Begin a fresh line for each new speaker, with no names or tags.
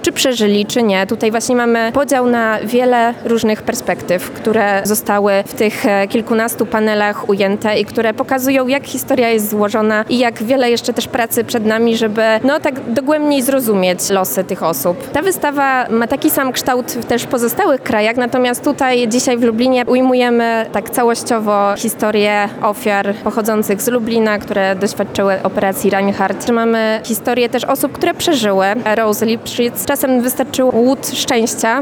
czy przeżyli, czy nie. Tutaj właśnie mamy podział na wiele różnych perspektyw, które zostały w tych kilkunastu panelach ujęte i które pokazują, jak historia jest złożona i jak wiele jeszcze też pracy przed nami, żeby tak dogłębniej zrozumieć losy tych osób. Ta wystawa ma taki sam kształt też w pozostałych krajach, natomiast tutaj dzisiaj w Lublinie ujmujemy tak całościowo historię ofiar pochodzących z Lublina, które doświadczyły operacji Reinhardt. Mamy historię też osób, które przeżyły Rose Lipschitz. Czasem wystarczył łód szczęścia,